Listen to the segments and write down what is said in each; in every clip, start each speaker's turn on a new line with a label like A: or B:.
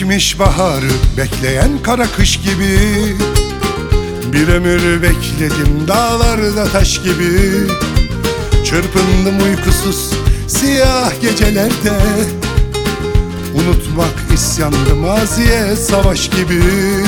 A: Geçmiş baharı bekleyen kara kış gibi, bir ömür bekledim dağlarda taş gibi. Çırpındım uykusuz siyah gecelerde, unutmak isyandı maziye savaş gibi.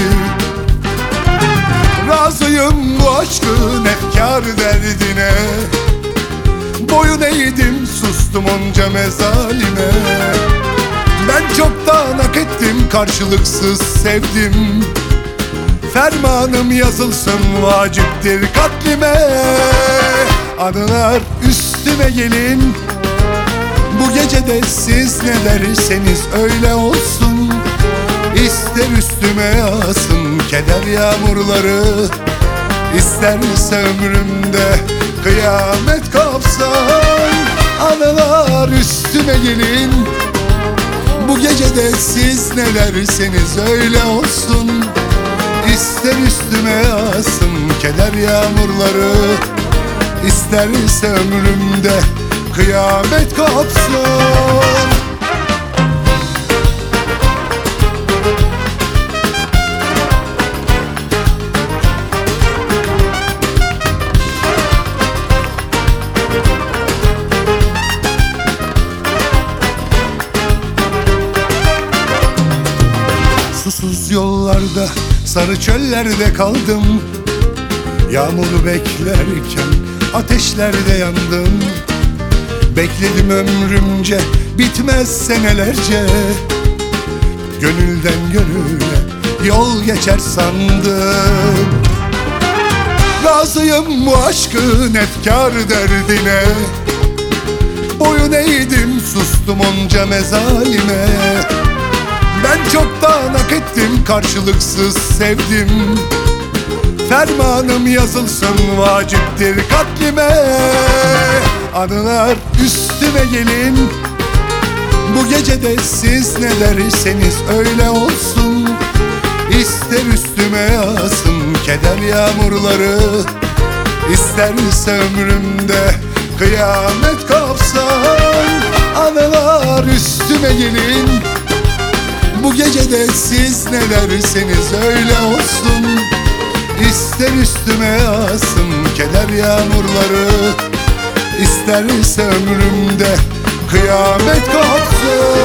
A: Razıyım bu aşkın efkar derdine, boyun eğdim sustum onca mezalime. Ben çoktan hak ettim, karşılıksız sevdim. Fermanım yazılsın, vaciptir katlime. Anılar üstüme gelin, bu gecede siz ne derseniz öyle olsun. İster üstüme yağsın keder yağmurları, İsterse ömrümde kıyamet kopsun. Anılar üstüme gelin, bu gecede siz ne derseniz öyle olsun. İster üstüme yağsın keder yağmurları, İsterse ömrümde kıyamet kopsun. Susuz yollarda, sarı çöllerde kaldım. Yağmuru beklerken ateşlerde yandım. Bekledim ömrümce, bitmez senelerce. Gönülden gönüle yol geçer sandım. Razıyım bu aşkın efkar derdine, boyun eğdim sustum onca mezalime. Ben çoktan hak ettim, karşılıksız sevdim. Fermanım yazılsın, vaciptir katlime. Anılar üstüme gelin, bu gecede siz ne derseniz öyle olsun. İster üstüme yağsın keder yağmurları, İsterse ömrümde kıyamet kopsun. Anılar üstüme gelin, bu gecede siz ne derseniz öyle olsun. İster üstüme yağsın keder yağmurları, İsterse ömrümde kıyamet kopsun.